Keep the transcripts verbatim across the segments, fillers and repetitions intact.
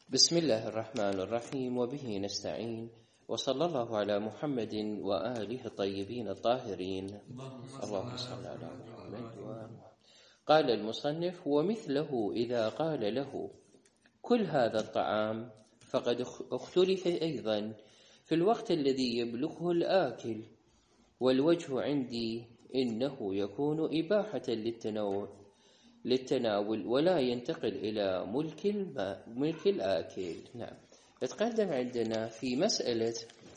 بسم الله الرحمن الرحيم وبه نستعين وصلى الله على محمد وآله الطيبين الطاهرين اللهم صل على محمد وآله. قال المصنف: ومثله إذا قال له كل هذا الطعام فقد اختلف أيضا في الوقت الذي يبلغه الآكل، والوجه عندي إنه يكون إباحة للتناول للتناول ولا ينتقل إلى ملك الماء ملك الآكل. نعم، يتقدم عندنا في مسألة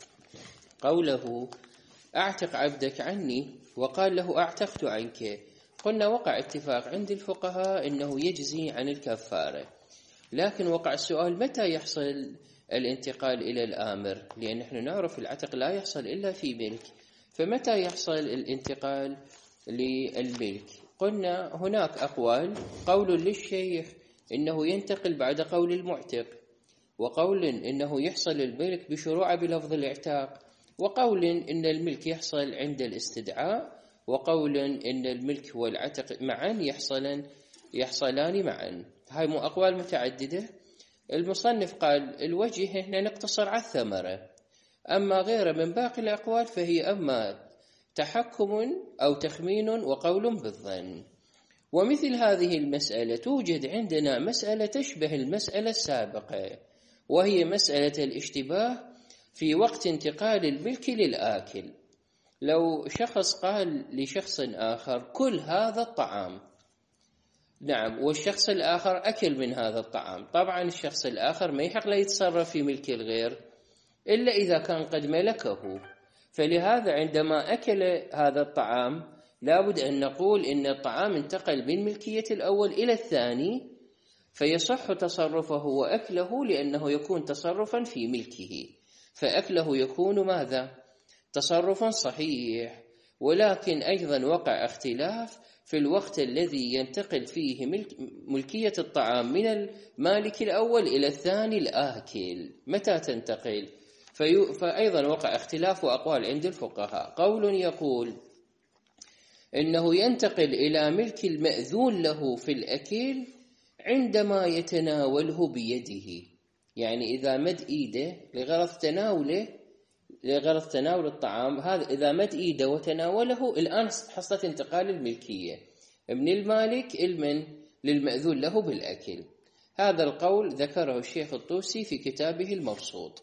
قوله أعتق عبدك عني، وقال له أعتقت عنك. قلنا وقع اتفاق عند الفقهاء إنه يجزي عن الكفارة، لكن وقع السؤال متى يحصل الانتقال إلى الآمر، لأن نحن نعرف العتق لا يحصل إلا في ملك، فمتى يحصل الانتقال للملك؟ قلنا هناك أقوال: قول للشيخ إنه ينتقل بعد قول المعتق، وقول إنه يحصل الملك بشروع بلفظ الاعتاق، وقول إن الملك يحصل عند الاستدعاء، وقول إن الملك والعتق معا يحصلان يحصلان معا. هاي مو أقوال متعددة. المصنف قال الوجه هنا نقتصر على الثمرة، أما غير من باقي الأقوال فهي أما تحكم أو تخمين وقول بالظن. ومثل هذه المسألة توجد عندنا مسألة تشبه المسألة السابقة، وهي مسألة الاشتباه في وقت انتقال الملك للآكل. لو شخص قال لشخص آخر كل هذا الطعام، نعم، والشخص الآخر أكل من هذا الطعام، طبعا الشخص الآخر ما يحق لا يتصرف في ملك الغير إلا إذا كان قد ملكه، فلهذا عندما أكل هذا الطعام لابد أن نقول إن الطعام انتقل من ملكية الأول إلى الثاني، فيصح تصرفه وأكله لأنه يكون تصرفا في ملكه، فأكله يكون ماذا؟ تصرف صحيح. ولكن أيضا وقع اختلاف في الوقت الذي ينتقل فيه ملك ملكية الطعام من المالك الأول إلى الثاني الآكل، متى تنتقل؟ فأيضا وقع اختلاف وأقوال عند الفقهاء. قول يقول إنه ينتقل إلى ملك المأذون له في الأكل عندما يتناوله بيده، يعني إذا مد إيده لغرض تناوله لغرض تناول الطعام، هذا إذا مد إيده وتناوله الآن حصلت انتقال الملكية من المالك المن للمأذون له بالأكل. هذا القول ذكره الشيخ الطوسي في كتابه المبسوط.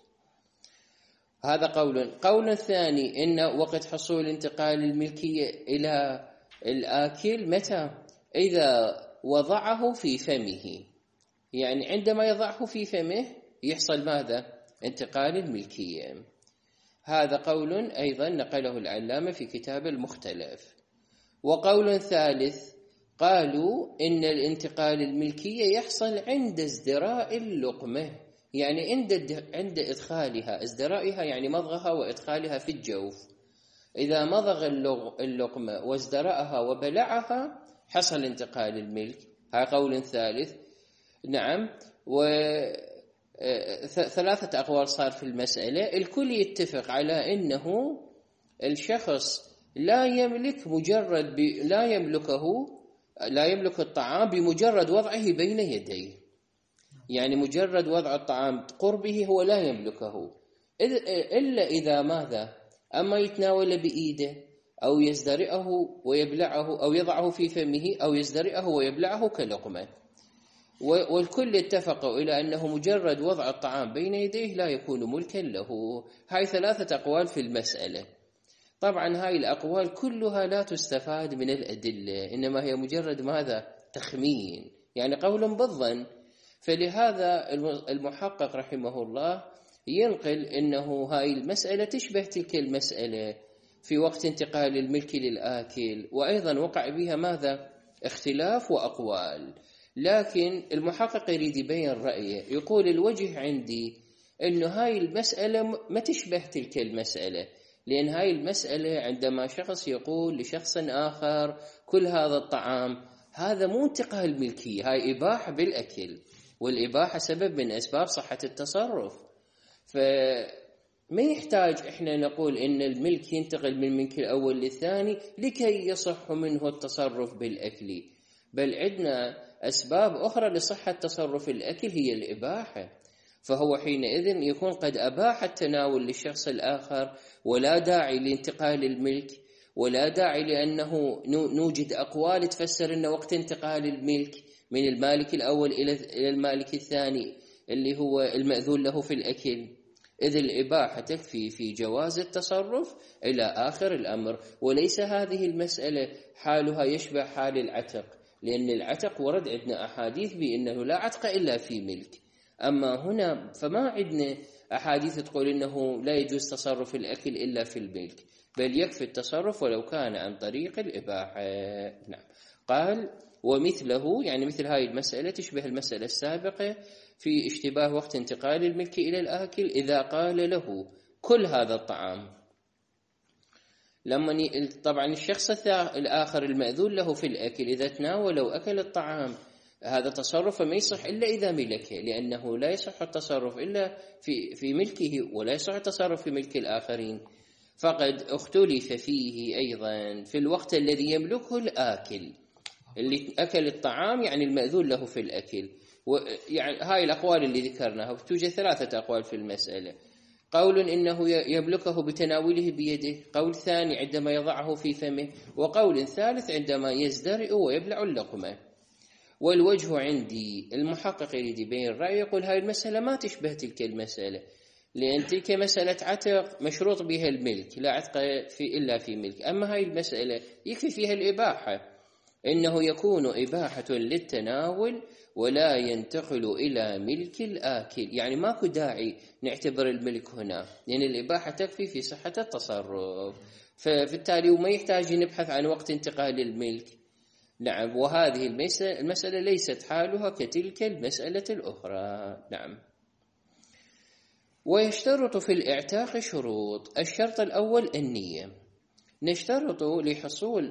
هذا قول. قول الثاني إن وقت حصول انتقال الملكية إلى الآكل متى؟ إذا وضعه في فمه، يعني عندما يضعه في فمه يحصل ماذا؟ انتقال الملكية. هذا قول أيضا نقله العلامة في كتاب المختلف. وقول ثالث قالوا إن الانتقال الملكية يحصل عند ازدراء اللقمة، يعني عند عند إدخالها، ازدرائها يعني مضغها وإدخالها في الجوف. إذا مضغ اللقمة وازدرأها وبلعها حصل انتقال الملك. هذا قول ثالث. نعم، وثلاثة أقوال صار في المسألة. الكل يتفق على أنه الشخص لا يملك مجرد ب... لا يملكه لا يملك الطعام بمجرد وضعه بين يديه، يعني مجرد وضع الطعام قربه هو لا يملكه إلا إذا ماذا؟ أما يتناول بإيده أو يزدرئه ويبلعه أو يضعه في فمه أو يزدرئه ويبلعه كلقمة. والكل اتفقوا إلى أنه مجرد وضع الطعام بين يديه لا يكون ملكا له. هاي ثلاثة أقوال في المسألة. طبعا هاي الأقوال كلها لا تستفاد من الأدلة، إنما هي مجرد ماذا؟ تخمين، يعني قول بالظن. فلهذا المحقق رحمه الله ينقل إنه هاي المسألة تشبه تلك المسألة في وقت انتقال الملك للآكل، وأيضا وقع بها ماذا؟ اختلاف وأقوال. لكن المحقق يريد يبين رأيه، يقول الوجه عندي إنه هاي المسألة ما تشبه تلك المسألة، لأن هاي المسألة عندما شخص يقول لشخص آخر كل هذا الطعام، هذا مو انتقال الملكية، هاي إباحة بالأكل، والإباحة سبب من أسباب صحة التصرف. فما يحتاج إحنا نقول إن الملك ينتقل من الملك الأول للثاني لكي يصح منه التصرف بالأكل، بل عندنا أسباب أخرى لصحة تصرف الأكل هي الإباحة. فهو حينئذ يكون قد أباح التناول للشخص الآخر، ولا داعي لانتقال الملك، ولا داعي لأنه نوجد أقوال تفسر أن وقت انتقال الملك من المالك الأول إلى المالك الثاني اللي هو المأذون له في الأكل، إذ الإباحة تكفي في جواز التصرف إلى آخر الأمر. وليس هذه المسألة حالها يشبه حال العتق، لأن العتق ورد عندنا أحاديث بأنه لا عتق إلا في ملك، أما هنا فما عندنا أحاديث تقول أنه لا يجوز تصرف الأكل إلا في الملك، بل يكفي التصرف ولو كان عن طريق الإباحة. نعم. قال ومثله، يعني مثل هاي المسألة تشبه المسألة السابقة في اشتباه وقت انتقال الملك إلى الآكل إذا قال له كل هذا الطعام. لما طبعا الشخص الآخر المأذون له في الأكل إذا تناول وأكل الطعام هذا تصرف ما يصح إلا إذا ملكه، لأنه لا يصح التصرف إلا في في ملكه، ولا يصح التصرف في ملك الآخرين. فقد اختلف فيه أيضا في الوقت الذي يملكه الآكل، اللي أكل الطعام يعني المأذون له في الأكل. يعني هاي الأقوال اللي ذكرناها توجد ثلاثة أقوال في المسألة. قول إنه يملكه بتناوله بيده، قول ثاني عندما يضعه في فمه، وقول ثالث عندما يزدرئ ويبلع اللقمة. والوجه عندي المحقق يريد يبين الرأي يقول هاي المسألة ما تشبه تلك المسألة، لأن تلك مسألة عتق مشروط بها الملك، لا عتق في إلا في ملك، أما هاي المسألة يكفي فيها الإباحة، إنه يكون إباحة للتناول ولا ينتقل إلى ملك الآكل، يعني ماكو داعي نعتبر الملك هنا، لأن الإباحة تكفي في صحة التصرف، فبالتالي وما يحتاج نبحث عن وقت انتقال الملك. نعم. وهذه المسألة ليست حالها كتلك المسألة الأخرى. نعم. ويشترط في الإعتاق شروط. الشرط الأول النية. نشترط لحصول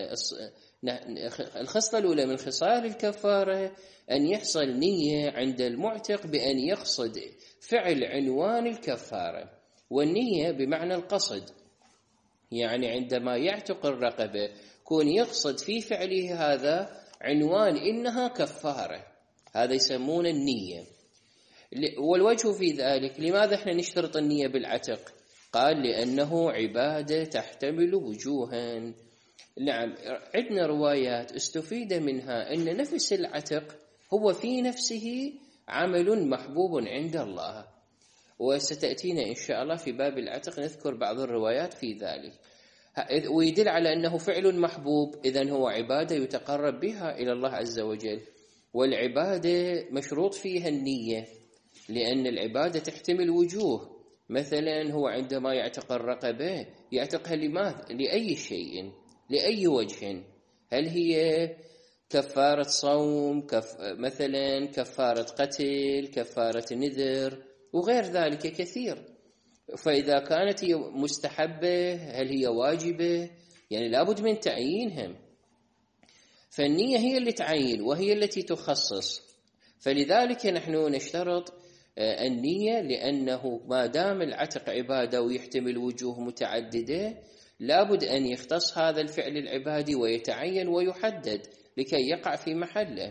الخصلة الأولى من خصال الكفارة أن يحصل نية عند المعتق بأن يقصد فعل عنوان الكفارة، والنية بمعنى القصد، يعني عندما يعتق الرقبة كون يقصد في فعله هذا عنوان إنها كفارة، هذا يسمون النية. والوجه في ذلك لماذا احنا نشترط النية بالعتق؟ قال لأنه عبادة تحتمل وجوها. نعم. عندنا روايات استفيد منها أن نفس العتق هو في نفسه عمل محبوب عند الله، وستأتينا إن شاء الله في باب العتق نذكر بعض الروايات في ذلك، ويدل على أنه فعل محبوب، إذن هو عبادة يتقرب بها إلى الله عز وجل. والعبادة مشروط فيها النية، لأن العبادة تحتمل وجوه. مثلا هو عندما يعتق الرقبة يعتقها لماذا؟ لأي شيء، لأي وجه. هل هي كفارة صوم، كف... مثلا كفارة قتل، كفارة نذر، وغير ذلك كثير. فإذا كانت هي مستحبة هل هي واجبة؟ يعني لابد من تعيينهم. فالنية هي اللي تعين وهي التي تخصص، فلذلك نحن نشترط النية، لأنه ما دام العتق عبادة ويحتمل وجوه متعددة لابد أن يختص هذا الفعل العبادي ويتعين ويحدد لكي يقع في محله.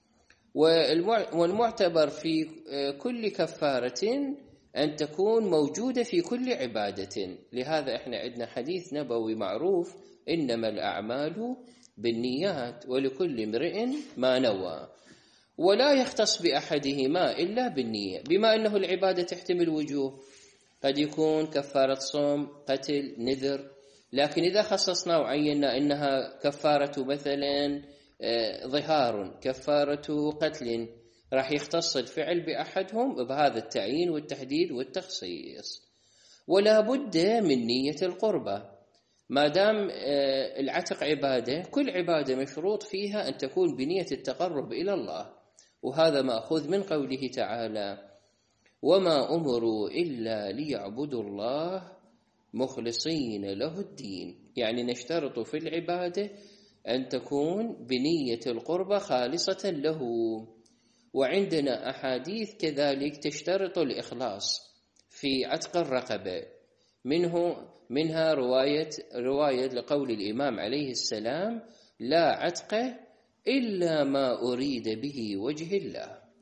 والمعتبر في كل كفارة أن تكون موجودة في كل عبادة. لهذا إحنا عندنا حديث نبوي معروف إنما الأعمال بالنيات ولكل امرئ ما نوى، ولا يختص بأحدهما إلا بالنية، بما أنه العبادة تحتمل وجوه، قد يكون كفارة صوم، قتل، نذر، لكن إذا خصصنا وعينا إنها كفارة مثلا ظهار، كفارة قتل، راح يختص الفعل بأحدهم بهذا التعيين والتحديد والتخصيص. ولا بد من نية القربة، ما دام العتق عبادة، كل عبادة مشروط فيها أن تكون بنية التقرب إلى الله، وهذا مأخوذ من قوله تعالى وما أمروا إلا ليعبدوا الله مخلصين له الدين، يعني نشترط في العبادة أن تكون بنية القربة خالصة له. وعندنا أحاديث كذلك تشترط الإخلاص في عتق الرقبة، منه منها رواية رواية لقول الإمام عليه السلام لا عتق إلا ما أريد به وجه الله.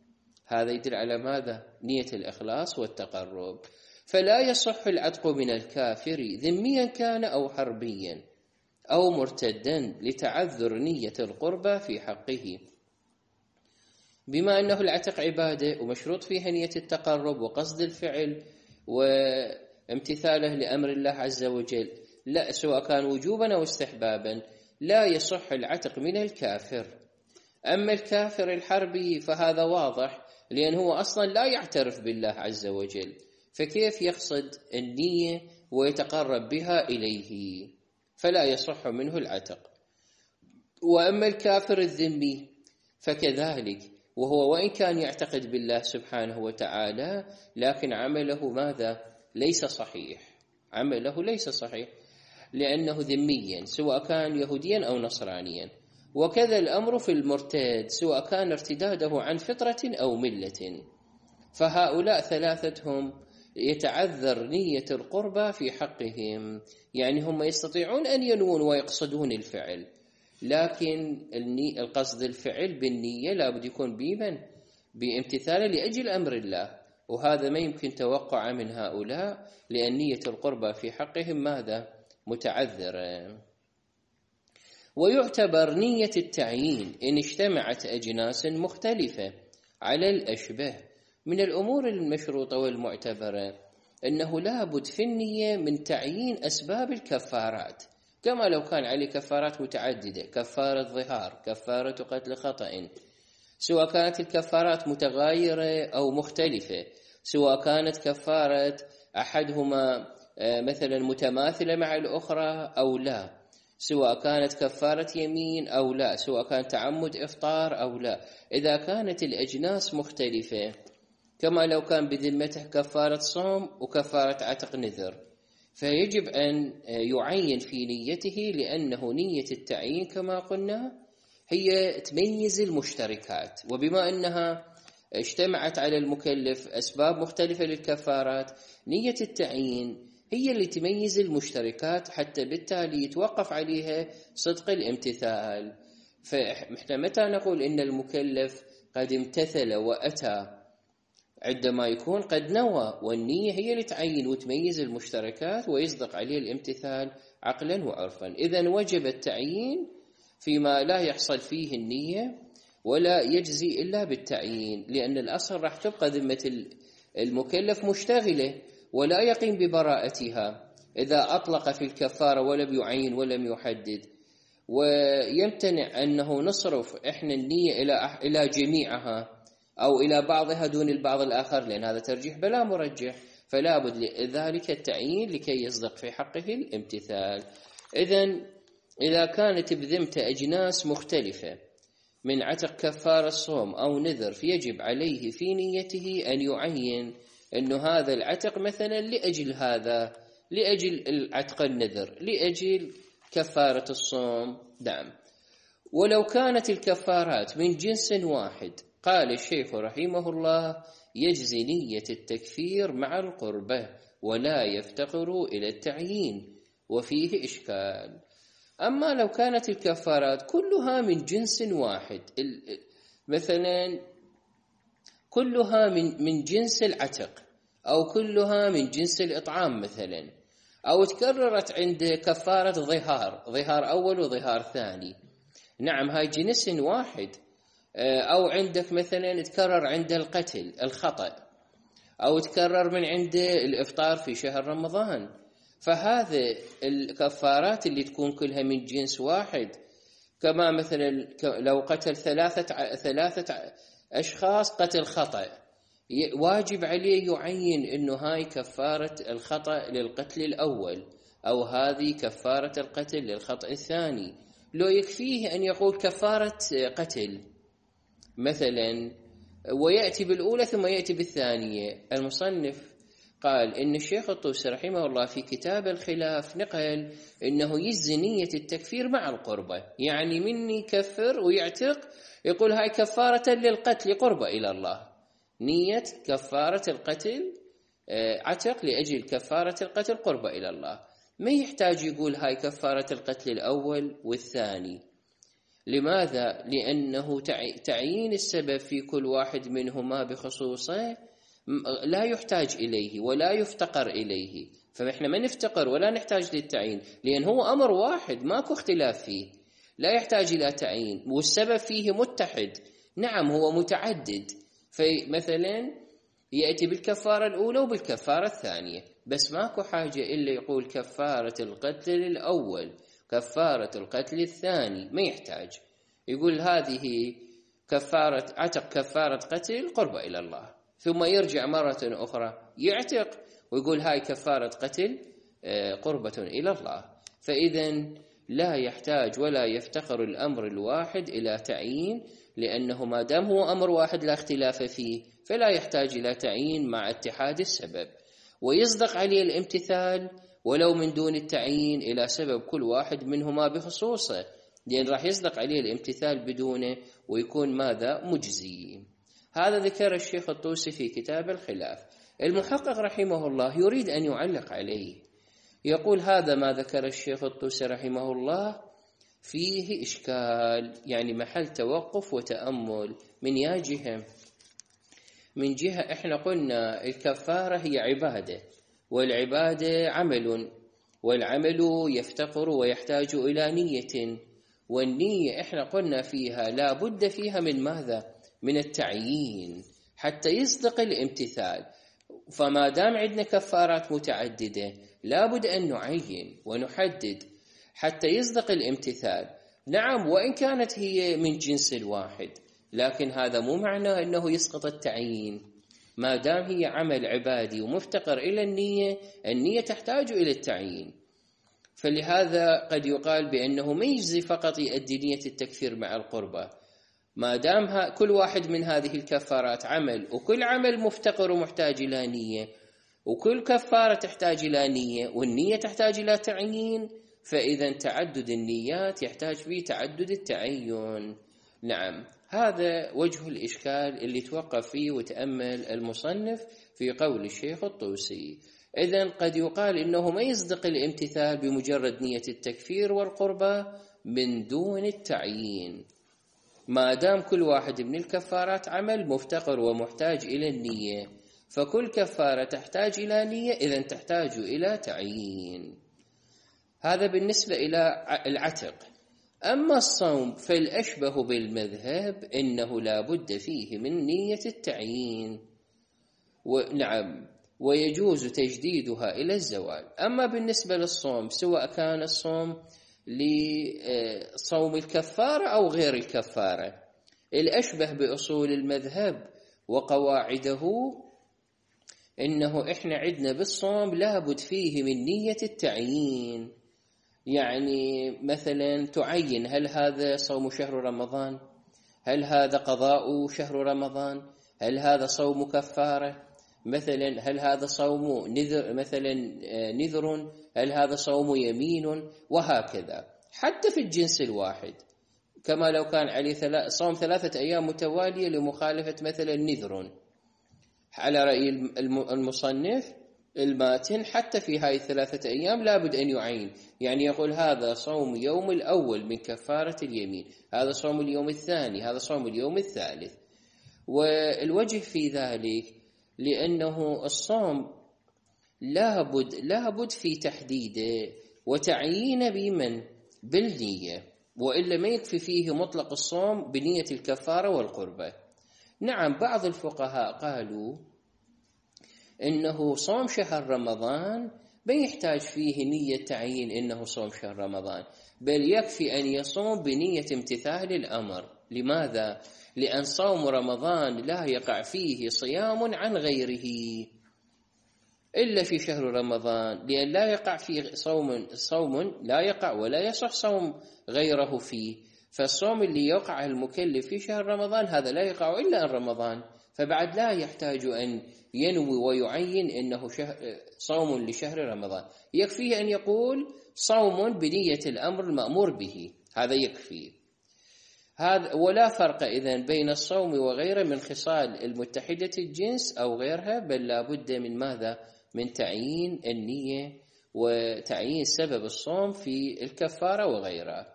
هذا يدل على ماذا؟ نية الإخلاص والتقرب. فلا يصح العتق من الكافر ذميا كان أو حربيا أو مرتدا لتعذر نية القربى في حقه، بما أنه العتق عبادة ومشروط فيها نية التقرب وقصد الفعل وامتثاله لأمر الله عز وجل، لا سواء كان وجوبا أو استحبابا لا يصح العتق من الكافر. أما الكافر الحربي فهذا واضح، لأنه هو أصلا لا يعترف بالله عز وجل، فكيف يقصد النية ويتقرب بها إليه؟ فلا يصح منه العتق. وأما الكافر الذمي فكذلك، وهو وإن كان يعتقد بالله سبحانه وتعالى لكن عمله ماذا؟ ليس صحيح، عمله ليس صحيح لأنه ذميا سواء كان يهوديا أو نصرانيا. وكذا الأمر في المرتد سواء كان ارتداده عن فطرة أو ملة، فهؤلاء ثلاثتهم يتعذر نية القربى في حقهم، يعني هم يستطيعون أن ينوون ويقصدون الفعل، لكن القصد الفعل بالنية لا بد يكون بمن؟ بامتثال لأجل أمر الله، وهذا ما يمكن توقع من هؤلاء لأن نية القربى في حقهم ماذا؟ متعذرة. ويعتبر نية التعيين إن اجتمعت أجناس مختلفة على الأشبه من الأمور المشروطة والمعتبرة، أنه لا بد في النية من تعيين أسباب الكفارات، كما لو كان عليه كفارات متعددة، كفارة ظهار، كفارة قتل خطأ، سواء كانت الكفارات متغايرة أو مختلفة، سواء كانت كفارة أحدهما مثلا متماثلة مع الأخرى أو لا، سواء كانت كفارة يمين أو لا، سواء كان تعمد إفطار أو لا. إذا كانت الأجناس مختلفة كما لو كان بذمته كفارة صوم وكفارة عتق نذر، فيجب أن يعين في نيته، لأنه نية التعيين كما قلنا هي تميز المشتركات، وبما أنها اجتمعت على المكلف أسباب مختلفة للكفارات، نية التعيين هي اللي تميز المشتركات حتى بالتالي يتوقف عليها صدق الامتثال. فإحنا متى نقول إن المكلف قد امتثل وأتى؟ عندما يكون قد نوى، والنية هي اللي تعين وتميز المشتركات ويصدق عليه الامتثال عقلا وعرفا. إذن وجب التعيين فيما لا يحصل فيه النية، ولا يجزي إلا بالتعيين، لأن الأصل راح تبقى ذمة المكلف مشتغلة ولا يقيم ببراءتها إذا أطلق في الكفارة ولم يعين ولم يحدد. ويمتنع أنه نصرف إحنا النية إلى إلى جميعها أو إلى بعضها دون البعض الآخر، لأن هذا ترجيح بلا مرجح، فلا بد لذلك التعيين لكي يصدق في حقه الامتثال. إذن إذا كانت بذمته أجناس مختلفة من عتق كفارة صوم أو نذر، فيجب عليه في نيته أن يعين أنه هذا العتق مثلا لأجل هذا، لأجل العتق النذر، لأجل كفارة الصوم. نعم. ولو كانت الكفارات من جنس واحد قال الشيخ رحمه الله يجزي نية التكفير مع القربة ولا يفتقر إلى التعيين، وفيه إشكال. أما لو كانت الكفارات كلها من جنس واحد، مثلا كلها من من جنس العتق أو كلها من جنس الإطعام مثلا، أو تكررت عند كفارة ظهار، ظهار أول وظهار ثاني، نعم هاي جنس واحد. أو عندك مثلا تكرر عند القتل الخطأ، أو تكرر من عند الإفطار في شهر رمضان، فهذه الكفارات اللي تكون كلها من جنس واحد، كما مثلا لو قتل ثلاثة ثلاثة أشخاص قتل خطأ، واجب عليه يعين إنه هاي كفارة الخطأ للقتل الأول، أو هذه كفارة القتل للخطأ الثاني. لو يكفيه أن يقول كفارة قتل مثلا ويأتي بالأولى ثم يأتي بالثانية. المصنف قال إن الشيخ الطوسي رحمه الله في كتاب الخلاف نقل إنه يجزي نية التكفير مع القربة، يعني من يكفر ويعتق يقول هاي كفارة للقتل قربة إلى الله، نية كفارة القتل عتق لأجل كفارة القتل قربة إلى الله، ما يحتاج يقول هاي كفارة القتل الأول والثاني، لماذا؟ لأنه تعيين السبب في كل واحد منهما بخصوصه لا يحتاج إليه ولا يفتقر إليه، فإحنا ما نفتقر ولا نحتاج للتعيين، لأن هو أمر واحد ماكو اختلاف فيه، لا يحتاج إلى تعيين، والسبب فيه متحد. نعم هو متعدد، فمثلا يأتي بالكفارة الأولى وبالكفارة الثانية، بس ماكو حاجة إلا يقول كفارة القتل الأول كفارة القتل الثاني، ما يحتاج يقول هذه كفارة عتق كفارة قتل قربة إلى الله، ثم يرجع مرة أخرى يعتق ويقول هاي كفارة قتل قربة إلى الله. فإذا لا يحتاج ولا يفتقر الأمر الواحد إلى تعيين، لأنه ما دام هو أمر واحد لا اختلاف فيه فلا يحتاج إلى تعيين مع اتحاد السبب، ويصدق عليه الامتثال ولو من دون التعيين إلى سبب كل واحد منهما بخصوصه، لأن راح يصدق عليه الامتثال بدونه ويكون ماذا؟ مجزي. هذا ذكر الشيخ الطوسي في كتاب الخلاف. المحقق رحمه الله يريد أن يعلق عليه، يقول هذا ما ذكر الشيخ الطوسي رحمه الله فيه إشكال، يعني محل توقف وتأمل. من يا جهة؟ من جهة إحنا قلنا الكفارة هي عبادة، والعبادة عمل، والعمل يفتقر ويحتاج إلى نية، والنية إحنا قلنا فيها لا بد فيها من ماذا؟ من التعيين حتى يصدق الامتثال. فما دام عندنا كفارات متعددة لا بد أن نعين ونحدد حتى يصدق الامتثال. نعم وإن كانت هي من جنس الواحد، لكن هذا مو معناه أنه يسقط التعيين. ما دام هي عمل عبادي ومفتقر إلى النية، النية تحتاج إلى التعيين. فلهذا قد يقال بأنه ما يجزي فقط يؤدي نية التكفير مع القربة، ما دام كل واحد من هذه الكفارات عمل، وكل عمل مفتقر ومحتاج إلى نية، وكل كفارة تحتاج إلى نية، والنية تحتاج إلى تعيين، فإذا تعدد النيات يحتاج فيه تعدد التعين. نعم هذا وجه الإشكال اللي توقف فيه وتأمل المصنف في قول الشيخ الطوسي. إذن قد يقال إنه ما يصدق الامتثال بمجرد نية التكفير والقربة من دون التعيين، ما دام كل واحد من الكفارات عمل مفتقر ومحتاج إلى النية، فكل كفارة تحتاج إلى نية، إذن تحتاج إلى تعيين. هذا بالنسبة إلى العتق. أما الصوم فالأشبه بالمذهب إنه لا بد فيه من نية التعيين، ونعم ويجوز تجديدها إلى الزوال. أما بالنسبة للصوم سواء كان الصوم لصوم الكفارة أو غير الكفارة، الأشبه بأصول المذهب وقواعده إنه إحنا عندنا بالصوم لابد فيه من نية التعيين. يعني مثلا تعين هل هذا صوم شهر رمضان، هل هذا قضاء شهر رمضان، هل هذا صوم كفارة مثلا، هل هذا صوم نذر مثلا نذر، هل هذا صوم يمين، وهكذا. حتى في الجنس الواحد كما لو كان عليه صوم ثلاثة أيام متوالية لمخالفة مثلا نذر، على رأي المصنف الماتن حتى في هاي الثلاثة أيام لابد أن يعين، يعني يقول هذا صوم يوم الأول من كفارة اليمين، هذا صوم اليوم الثاني، هذا صوم اليوم الثالث. والوجه في ذلك لأنه الصوم لابد لابد في تحديده وتعيين بمن؟ بالنية، وإلا ما يكفي فيه مطلق الصوم بنية الكفارة والقربة. نعم بعض الفقهاء قالوا إنه صوم شهر رمضان ما يحتاج فيه نية تعيين إنه صوم شهر رمضان، بل يكفي أن يصوم بنية امتثال الأمر. لماذا؟ لأن صوم رمضان لا يقع فيه صيام عن غيره إلا في شهر رمضان، لأن لا يقع فيه صوم صوم لا يقع ولا يصح صوم غيره فيه. فالصوم اللي يقع المكلف في شهر رمضان هذا لا يقع إلا عن رمضان، فبعد لا يحتاج أن ينوي ويعين إنه صوم لشهر رمضان، يكفيه أن يقول صوم بنية الأمر المأمور به، هذا يكفي. هذا ولا فرق إذن بين الصوم وغيره من خصال المتحدة الجنس أو غيرها، بل لا بد من ماذا؟ من تعيين النية وتعيين سبب الصوم في الكفارة وغيرها.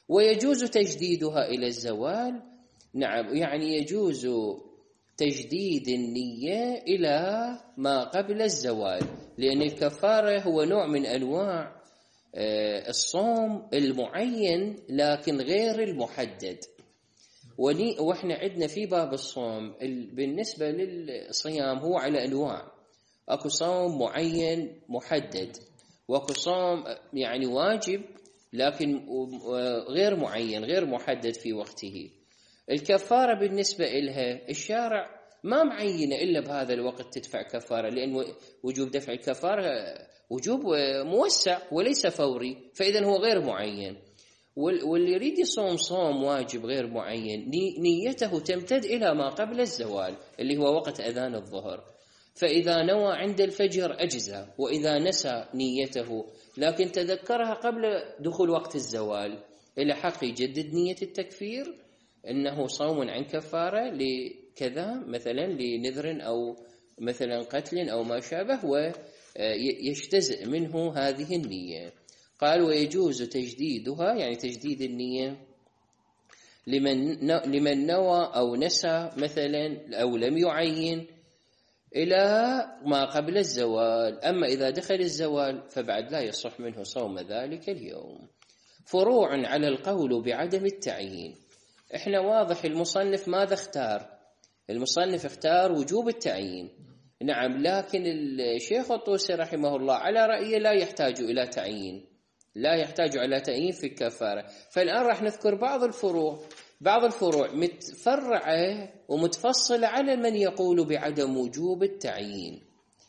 ويجوز تجديدها إلى الزوال. نعم، يعني يجوز تجديد النية إلى ما قبل الزوال، لأن الكفارة هو نوع من أنواع الصوم المعين لكن غير المحدد. وإحنا عندنا في باب الصوم بالنسبة للصيام هو على أنواع، أكو صوم معين محدد، وأكو صوم يعني واجب لكن غير معين غير محدد في وقته. الكفارة بالنسبة إلها الشارع ما معينة إلا بهذا الوقت تدفع كفارة، لأن وجوب دفع الكفارة وجوب موسع وليس فوري، فإذن هو غير معين. واللي يريد يصوم صوم واجب غير معين نيته تمتد إلى ما قبل الزوال اللي هو وقت أذان الظهر، فإذا نوى عند الفجر أجزى، وإذا نسى نيته لكن تذكرها قبل دخول وقت الزوال إلى حق يجدد نية التكفير إنه صوم عن كفارة لكذا، مثلا لنذر أو مثلا قتل أو ما شابه، ويجتزئ منه هذه النية. قال ويجوز تجديدها، يعني تجديد النية لمن لمن نوى أو نسى مثلا أو لم يعين إلى ما قبل الزوال. أما إذا دخل الزوال فبعد لا يصح منه صوم ذلك اليوم. فروع على القول بعدم التعيين. إحنا واضح المصنف ماذا اختار؟ المصنف اختار وجوب التعيين، نعم، لكن الشيخ الطوسي رحمه الله على رأيه لا يحتاج إلى تعيين، لا يحتاج إلى تعيين في الكفارة. فالآن راح نذكر بعض الفروع بعض الفروع متفرعة ومتفصلة على من يقول بعدم وجوب التعيين.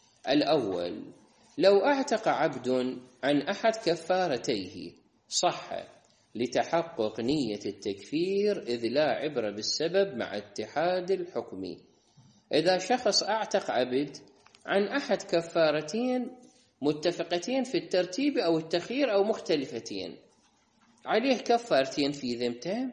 الأول: لو اعتق عبد عن أحد كفارتيه صح لتحقق نية التكفير، إذ لا عبرة بالسبب مع اتحاد الحكم. إذا شخص اعتق عبد عن أحد كفارتين متفقتين في الترتيب أو التخيير أو مختلفتين، عليه كفارتين في ذمته،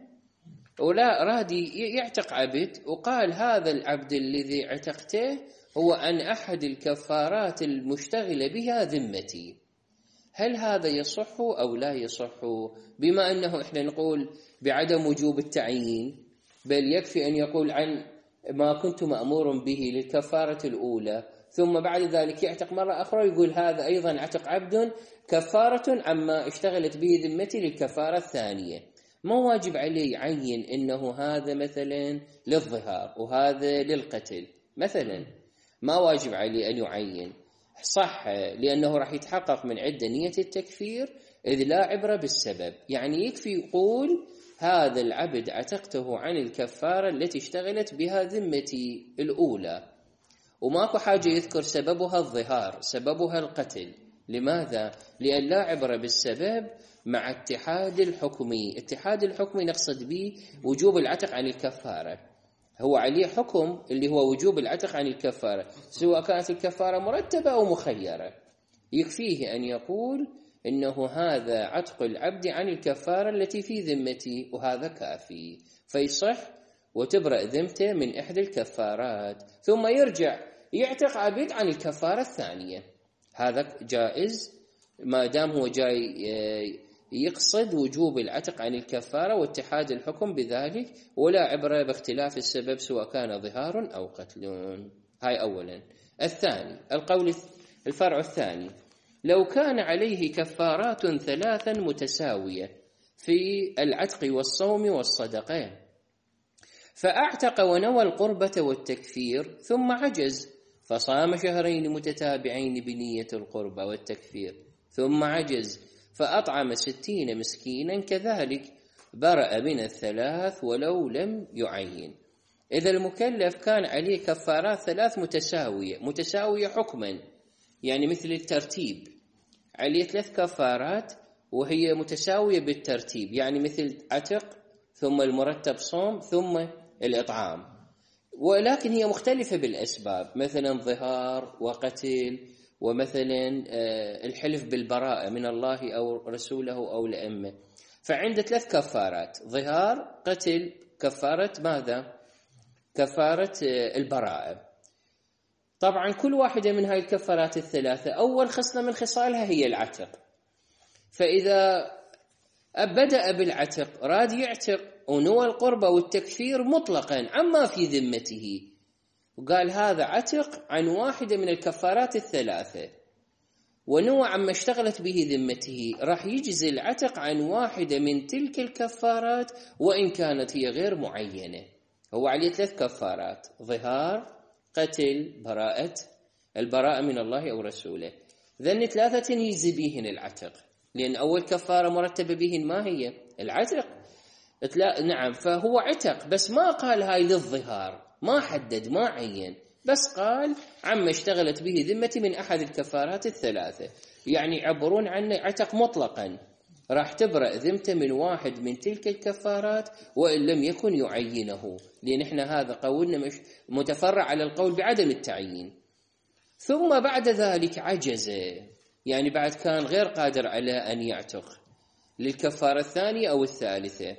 ولا رادي يعتق عبد وقال هذا العبد الذي اعتقته هو عن أحد الكفارات المشتغلة بها ذمتي، هل هذا يصح أو لا يصح؟ بما أنه إحنا نقول بعدم وجوب التعيين، بل يكفي أن يقول عن ما كنت مأمور به للكفارة الأولى، ثم بعد ذلك يعتق مرة أخرى يقول هذا أيضا اعتق عبد كفارة عما اشتغلت به ذمتي للكفارة الثانية. ما واجب عليه يعين إنه هذا مثلا للظهار وهذا للقتل مثلا، ما واجب عليه أن يعين، صح، لأنه راح يتحقق من عدة نية التكفير إذ لا عبرة بالسبب. يعني يكفي يقول هذا العبد عتقته عن الكفارة التي اشتغلت بها ذمتي الأولى، وماكو حاجة يذكر سببها الظهار سببها القتل. لماذا؟ لأن لا عبرة بالسبب مع اتحاد الحكمي. اتحاد الحكمي نقصد به وجوب العتق عن الكفارة، هو عليه حكم اللي هو وجوب العتق عن الكفارة، سواء كانت الكفارة مرتبة أو مخيرة. يكفيه أن يقول إنه هذا عتق العبد عن الكفارة التي في ذمتي، وهذا كافي، فيصح وتبرأ ذمته من إحدى الكفارات، ثم يرجع يعتق عبد عن الكفارة الثانية. هذا جائز ما دام هو جاي يقصد وجوب العتق عن الكفارة واتحاد الحكم بذلك، ولا عبرة باختلاف السبب سواء كان ظهار أو قتل. هاي أولا. الثاني القول الفرع الثاني: لو كان عليه كفارات ثلاثا متساوية في العتق والصوم والصدقة، فأعتق ونوى القربة والتكفير ثم عجز فصام شهرين متتابعين بنية القربة والتكفير ثم عجز فأطعم ستين مسكينا، كذلك برأ من الثلاث ولو لم يعين. إذا المكلف كان عليه كفارات ثلاث متساوية متساوية حكما، يعني مثل الترتيب، عليه ثلاث كفارات وهي متساوية بالترتيب، يعني مثل عتق ثم المرتب صوم ثم الإطعام، ولكن هي مختلفة بالأسباب، مثلا ظهار وقتل، ومثلا الحلف بالبراءة من الله أو رسوله أو الأئمة. فعند ثلاث كفارات: ظهار، قتل، كفارة ماذا؟ كفارة البراءة. طبعا كل واحدة من هاي الكفارات الثلاثة أول خصلة من خصالها هي العتق، فإذا بدأ بالعتق، راد يعتق ونوى القربة والتكفير مطلقا عما في ذمته، وقال هذا عتق عن واحدة من الكفارات الثلاثة، ونوى عما اشتغلت به ذمته، راح يجزي العتق عن واحدة من تلك الكفارات وإن كانت هي غير معينة. هو عليه ثلاث كفارات: ظهار، قتل، براءة، البراءة من الله أو رسوله. ذن ثلاثة يجزي بهن العتق، لأن أول كفارة مرتبة بهن ما هي؟ العتق. نعم، فهو عتق، بس ما قال هاي للظهار، ما حدد، ما عين، بس قال عما اشتغلت به ذمتي من أحد الكفارات الثلاثة، يعني يعبرون عنه عتق مطلقا، راح تبرأ ذمته من واحد من تلك الكفارات وإن لم يكن يعينه، لأن احنا هذا قولنا مش متفرع على القول بعدم التعيين. ثم بعد ذلك عجز، يعني بعد كان غير قادر على أن يعتق للكفارة الثانية أو الثالثة.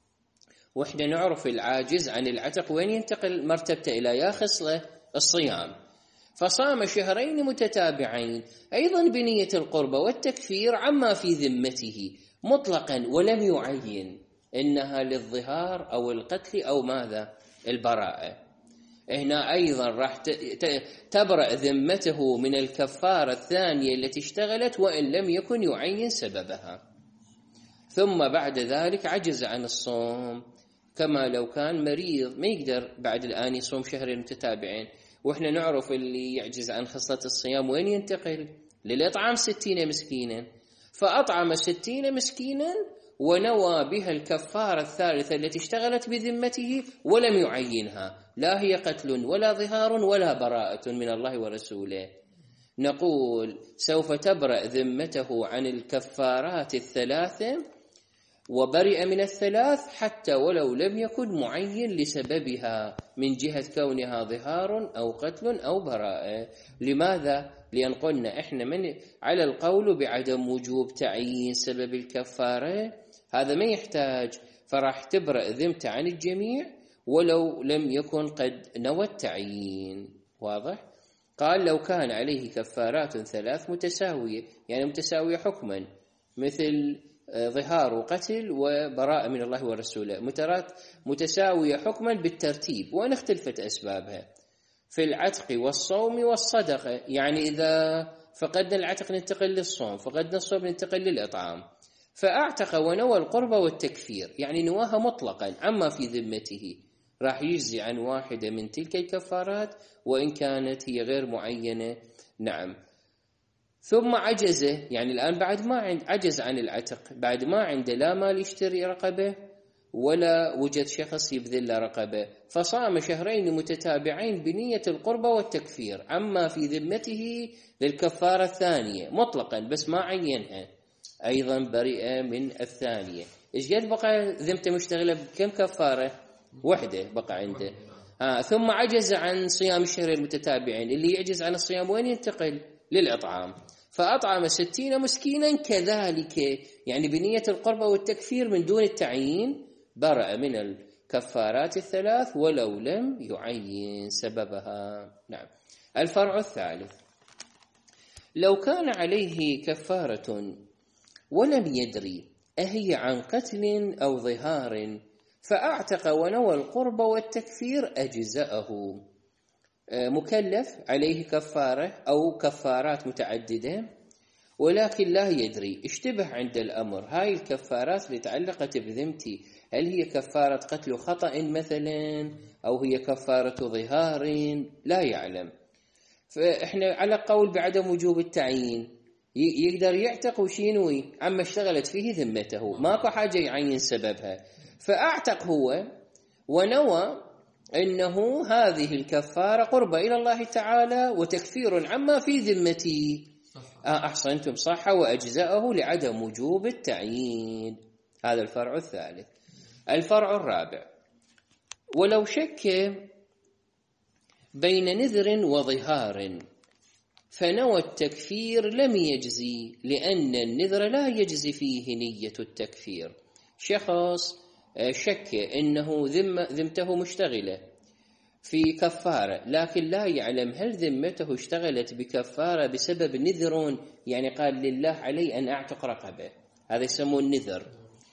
وإحنا نعرف العاجز عن العتق وين ينتقل مرتبته إلى يا خصلة الصيام، فصام شهرين متتابعين أيضا بنية القربة والتكفير عما في ذمته مطلقا، ولم يعين إنها للظهار أو القتل أو ماذا؟ البراءة. هنا أيضا راح تبرأ ذمته من الكفارة الثانية التي اشتغلت وإن لم يكن يعين سببها. ثم بعد ذلك عجز عن الصوم، كما لو كان مريض ما يقدر بعد الآن يصوم شهرين متتابعين، وإحنا نعرف اللي يعجز عن خصلة الصيام وين ينتقل؟ للإطعام ستين مسكينا، فأطعم ستين مسكينا ونوى بها الكفارة الثالثة التي اشتغلت بذمته ولم يعينها، لا هي قتل ولا ظهار ولا براءة من الله ورسوله. نقول سوف تبرأ ذمته عن الكفارات الثلاثة وبرئ من الثلاث حتى ولو لم يكن معين لسببها من جهة كونها ظهار أو قتل أو براءة. لماذا؟ لأن قلنا إحنا من على القول بعدم وجوب تعيين سبب الكفارة، هذا ما يحتاج، فراح تبرأ ذمته عن الجميع ولو لم يكن قد نوى التعيين. واضح؟ قال لو كان عليه كفارات ثلاث متساوية، يعني متساوية حكما، مثل ظهار وقتل وبراءة من الله ورسوله، متساوية حكما بالترتيب وإن اختلفت أسبابها، في العتق والصوم والصدقة، يعني إذا فقدنا العتق ننتقل للصوم، فقدنا الصوم ننتقل للإطعام. فأعتق ونوى القربة والتكفير، يعني نواها مطلقا عما في ذمته، راح يجزي عن واحدة من تلك الكفارات وإن كانت هي غير معينة. نعم. ثم عجز، يعني الآن بعد ما عند عجز عن العتق، بعد ما عنده لا مال يشتري رقبة ولا وجد شخص يبذل رقبة، فصام شهرين متتابعين بنية القربة والتكفير عما في ذمته للكفارة الثانية مطلقا، بس ما عينها، أيضا برئة من الثانية. إيش قد بقى ذمته مشتغلة بكم كفارة؟ وحدة بقى عنده. آه. ثم عجز عن صيام الشهرين المتتابعين، اللي يعجز عن الصيام وين ينتقل؟ للإطعام، فأطعم ستين مسكينا كذلك، يعني بنية القربة والتكفير من دون التعيين، برأ من الكفارات الثلاث ولو لم يعين سببها. نعم. الفرع الثالث: لو كان عليه كفارة ولم يدري أهي عن قتل أو ظهار فأعتق ونوى القربة والتكفير أجزأه. مكلف عليه كفارة أو كفارات متعددة ولكن لا يدري، اشتبه عند الأمر، هاي الكفارات اللي تعلقت بذمتي هل هي كفارة قتل خطأ مثلا أو هي كفارة ظهار؟ لا يعلم. فإحنا على قول بعدم وجوب التعيين، يقدر يعتق وشينوي عما اشتغلت فيه ذمته، ماكو حاجة يعين سببها، فأعتق هو ونوى إنه هذه الكفارة قربة إلى الله تعالى وتكفير عما في ذمتي. آه أحسنتم، صح، وأجزاءه لعدم وجوب التعيين. هذا الفرع الثالث. الفرع الرابع: ولو شك بين نذر وظهار فنوى التكفير لم يجزي، لأن النذر لا يجزي فيه نية التكفير. شخص شك إنه ذمته مشتغلة في كفارة، لكن لا يعلم هل ذمته اشتغلت بكفارة بسبب نذر، يعني قال لله علي أن أعتق رقبة، هذا يسمون النذر،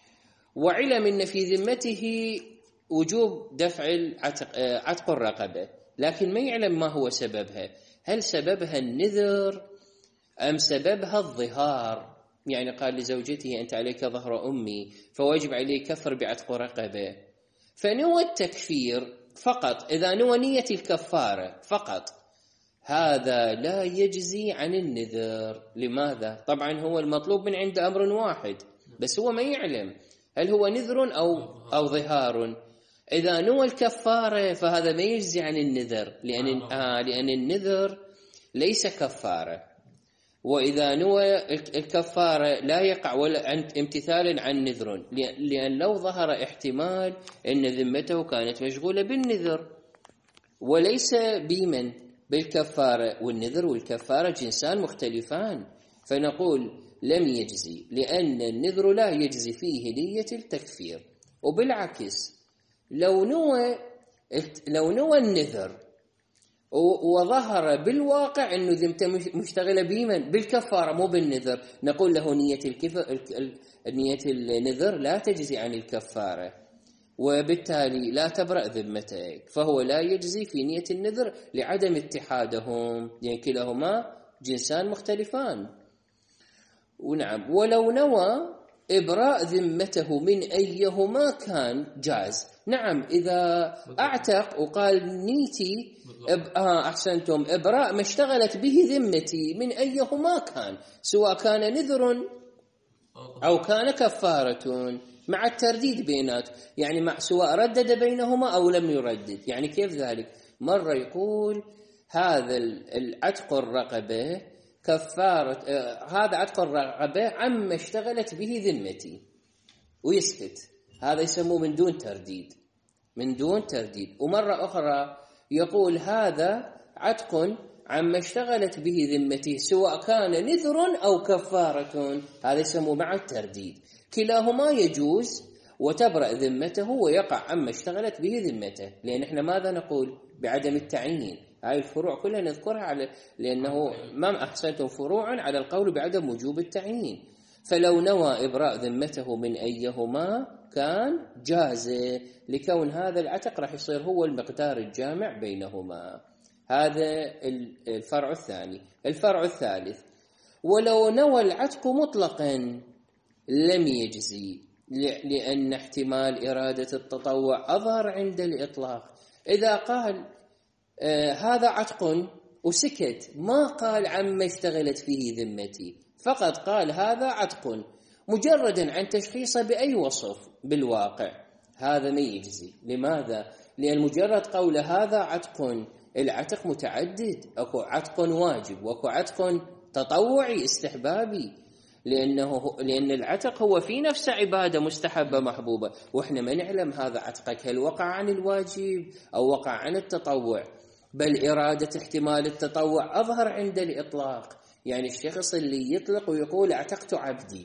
وعلم أن في ذمته وجوب دفع العتق عتق الرقبة، لكن ما يعلم ما هو سببها، هل سببها النذر أم سببها الظهار؟ يعني قال لزوجته أنت عليك ظهر أمي فواجب عليه كفر بعتق رقبة، فنوى التكفير فقط، إذا نوى نية الكفارة فقط هذا لا يجزي عن النذر. لماذا؟ طبعا هو المطلوب من عنده أمر واحد، بس هو ما يعلم هل هو نذر أو, أو ظهار. إذا نوى الكفارة فهذا ما يجزي عن النذر، لأن, آه لأن النذر ليس كفارة، وإذا نوى الكفارة لا يقع ولا امتثال عن نذر، لأن لو ظهر احتمال أن ذمته كانت مشغولة بالنذر وليس بمن بالكفارة، والنذر والكفارة جنسان مختلفان، فنقول لم يجزي، لأن النذر لا يجزي فيه نية التكفير. وبالعكس لو نوى لو نوى النذر وظهر بالواقع أنه ذمته مشتغلة بمن بالكفارة مو بالنذر، نقول له نية الكفر نية النذر لا تجزي عن الكفارة، وبالتالي لا تبرأ ذمتك، فهو لا يجزي في نية النذر لعدم اتحادهم، يعني كلاهما جنسان مختلفان. ونعم ولو نوى إبراء ذمته من أيهما كان جاز. نعم إذا أعتق وقال نيتي إب... آه أحسنتم إبراء ما اشتغلت به ذمتي من أيهما كان، سواء كان نذر أو كان كفارة، مع الترديد بينات، يعني مع سواء ردد بينهما أو لم يردد. يعني كيف ذلك؟ مرة يقول هذا العتق الرقبة كفارة، آه هذا عتق الرقبة عما اشتغلت به ذمتي ويسكت، هذا يسموه من دون ترديد، من دون ترديد. ومرة أخرى يقول هذا عتق عما اشتغلت به ذمتي سواء كان نذر أو كفارة، هذا يسموه مع الترديد. كلاهما يجوز وتبرأ ذمته ويقع عما اشتغلت به ذمته، لأن احنا ماذا نقول؟ بعدم التعيين. هاي الفروع كلها نذكرها على لأنه ما أحسنتم فروعا على القول بعدم وجوب التعيين. فلو نوى إبراء ذمته من أيهما كان جاز، لكون هذا العتق راح يصير هو المقدار الجامع بينهما. هذا الفرع الثاني. الفرع الثالث ولو نوى العتق مطلقا لم يجزي، لأن احتمال إرادة التطوع أظهر عند الإطلاق. إذا قال آه هذا عتق وسكت، ما قال عما اشتغلت فيه ذمتي، فقط قال هذا عتق مجردا عن تشخيصه بأي وصف بالواقع، هذا ما يجزي. لماذا؟ لأن مجرد قول هذا عتق، العتق متعدد، أكو عتق واجب وأكو عتق تطوعي استحبابي، لأنه لأن العتق هو في نفس عبادة مستحبة محبوبة، وإحنا ما نعلم هذا عتقك هل وقع عن الواجب أو وقع عن التطوع، بل إرادة احتمال التطوع أظهر عند الإطلاق. يعني الشخص اللي يطلق ويقول اعتقت عبدي،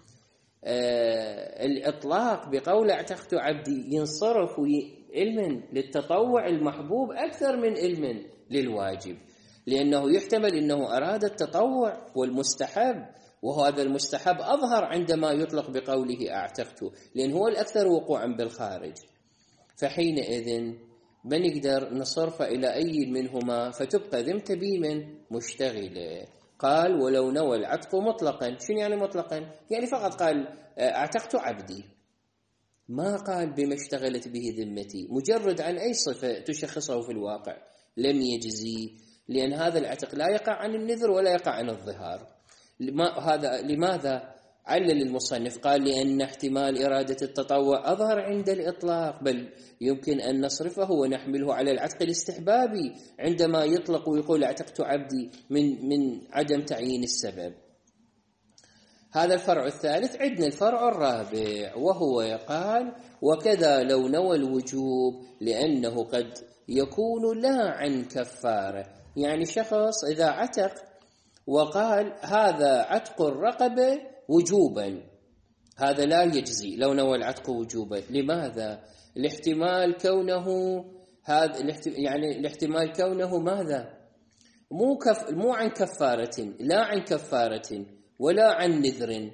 آه الإطلاق بقول اعتقت عبدي ينصرف علما للتطوع المحبوب أكثر من علما للواجب، لأنه يحتمل أنه أراد التطوع والمستحب، وهذا المستحب أظهر عندما يطلق بقوله اعتقت، لأن هو الأكثر وقوعا بالخارج. فحينئذ بنقدر نصرف إلى أي منهما فتبقى ذمة بمن مشتغلة. قال ولو نوى العتق مطلقا. شنو يعني مطلقا؟ يعني فقط قال اعتقت عبدي، ما قال بما اشتغلت به ذمتي، مجرد عن أي صفة تشخصه في الواقع، لم يجزي، لأن هذا العتق لا يقع عن النذر ولا يقع عن الظهار. هذا لماذا علل المصنف؟ قال لأن احتمال إرادة التطوع أظهر عند الإطلاق، بل يمكن أن نصرفه ونحمله على العتق الاستحبابي عندما يطلق ويقول اعتقت عبدي من من عدم تعيين السبب. هذا الفرع الثالث. عندنا الفرع الرابع وهو قال وكذا لو نوى الوجوب لأنه قد يكون لا عن كفارة. يعني شخص إذا عتق وقال هذا عتق الرقبة وجوبا، هذا لا يجزي لو نوى العتق وجوبا. لماذا؟ الاحتمال كونه هذا يعني الاحتمال كونه ماذا؟ مو كف مو عن كفارة، لا عن كفارة ولا عن نذر،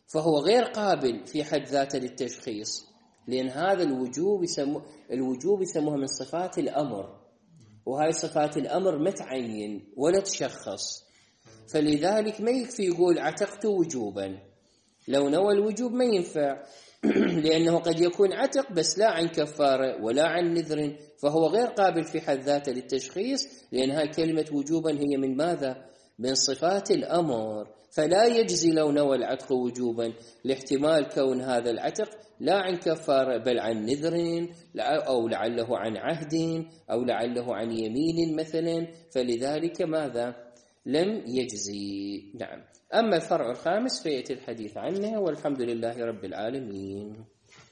فهو غير قابل في حد ذاته للتشخيص، لأن هذا الوجوب يسموه الوجوب يسموه من صفات الأمر، وهاي صفات الأمر ما تعين ولا تشخص، فلذلك ما يكفي يقول عتقت وجوبا، لو نوى الوجوب ما ينفع لأنه قد يكون عتق بس لا عن كفارة ولا عن نذر، فهو غير قابل في حد ذاته للتشخيص، لأن هاي كلمة وجوبا هي من ماذا؟ من صفات الأمر، فلا يجزي لو نوى العتق وجوبا لاحتمال كون هذا العتق لا عن كفارة بل عن نذر، أو لعله عن عهد، أو لعله عن يمين مثلا، فلذلك ماذا؟ لم يجزي. نعم. أما الفرع الخامس فيأتي الحديث عنه، والحمد لله رب العالمين.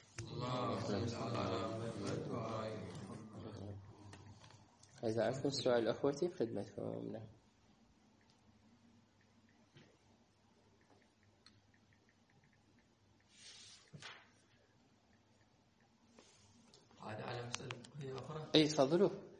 إذا عندكم سؤال أخوتي خدمتكم. نعم. عاد على مسألة هي أخرى. أي تفضلوا.